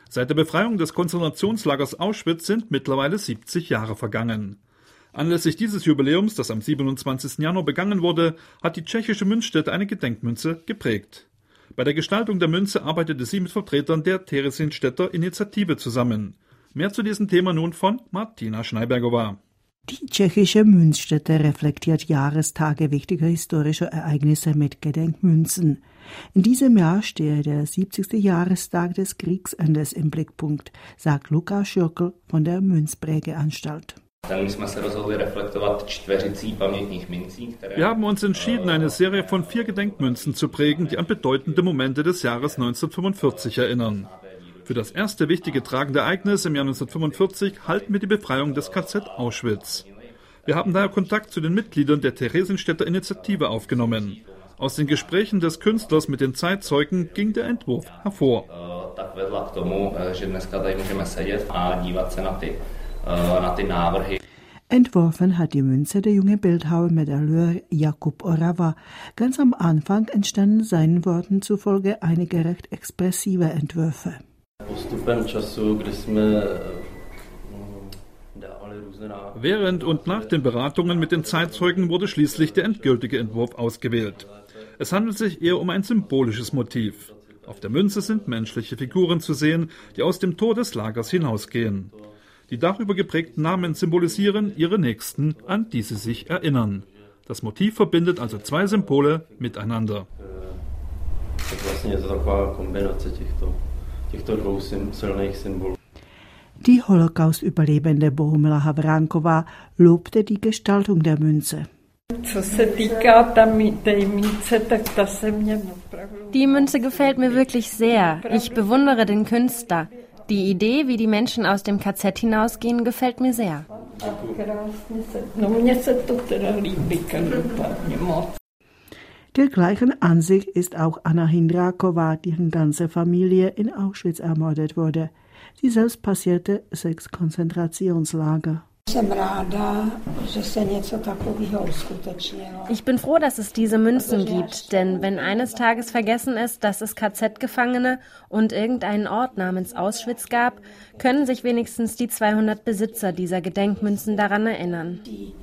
Seit der Befreiung des Konzentrationslagers Auschwitz sind mittlerweile 70 Jahre vergangen. Anlässlich dieses Jubiläums, das am 27. Januar begangen wurde, hat die tschechische Münzstätte eine Gedenkmünze geprägt. Bei der Gestaltung der Münze arbeitete sie mit Vertretern der Theresienstädter Initiative zusammen. Mehr zu diesem Thema nun von Martina Schneibergova. Die tschechische Münzstätte reflektiert Jahrestage wichtiger historischer Ereignisse mit Gedenkmünzen. In diesem Jahr stehe der 70. Jahrestag des Kriegsendes im Blickpunkt, sagt Lukáš Jokl von der Münzprägeanstalt. Wir haben uns entschieden, eine Serie von 4 Gedenkmünzen zu prägen, die an bedeutende Momente des Jahres 1945 erinnern. Für das erste wichtige tragende Ereignis im Jahr 1945 halten wir die Befreiung des KZ Auschwitz. Wir haben daher Kontakt zu den Mitgliedern der Theresienstädter Initiative aufgenommen. Aus den Gesprächen des Künstlers mit den Zeitzeugen ging der Entwurf hervor. Entworfen hat die Münze der junge Bildhauer Medailleur Jakub Orava. Ganz am Anfang entstanden seinen Worten zufolge einige recht expressive Entwürfe. Während und nach den Beratungen mit den Zeitzeugen wurde schließlich der endgültige Entwurf ausgewählt. Es handelt sich eher um ein symbolisches Motiv. Auf der Münze sind menschliche Figuren zu sehen, die aus dem Tor des Lagers hinausgehen. Die darüber geprägten Namen symbolisieren ihre Nächsten, an die sie sich erinnern. Das Motiv verbindet also 2 Symbole miteinander. Die Holocaust-Überlebende Bohumila Havránkova lobte die Gestaltung der Münze. Die Münze gefällt mir wirklich sehr. Ich bewundere den Künstler. Die Idee, wie die Menschen aus dem KZ hinausgehen, gefällt mir sehr. Der gleichen Ansicht ist auch Anna Hindráková, deren ganze Familie in Auschwitz ermordet wurde. Sie selbst passierte 6 Konzentrationslager. Ich bin froh, dass es diese Münzen gibt, denn wenn eines Tages vergessen ist, dass es KZ-Gefangene und irgendeinen Ort namens Auschwitz gab, können sich wenigstens die 200 Besitzer dieser Gedenkmünzen daran erinnern.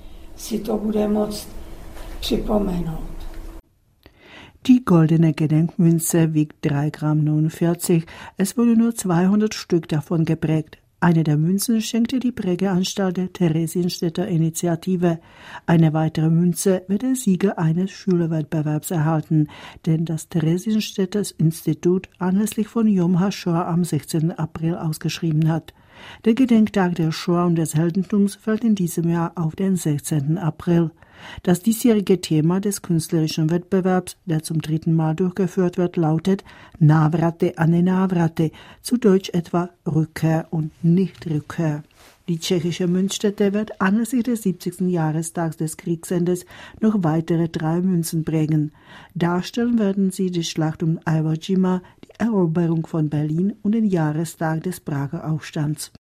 Die goldene Gedenkmünze wiegt 3,49 Gramm. Es wurde nur 200 Stück davon geprägt. Eine der Münzen schenkte die Prägeanstalt der Theresienstädter Initiative. Eine weitere Münze wird der Sieger eines Schülerwettbewerbs erhalten, den das Theresienstädter Institut anlässlich von Yom HaShoah am 16. April ausgeschrieben hat. Der Gedenktag der Shoah und des Heldentums fällt in diesem Jahr auf den 16. April. Das diesjährige Thema des künstlerischen Wettbewerbs, der zum 3. Mal durchgeführt wird, lautet Návrate a nenávrate, zu Deutsch etwa Rückkehr und Nichtrückkehr. Die tschechische Münzstätte wird anlässlich des 70. Jahrestags des Kriegsendes noch weitere 3 Münzen prägen. Darstellen werden sie die Schlacht um Iwo Jima, die Eroberung von Berlin und den Jahrestag des Prager Aufstands.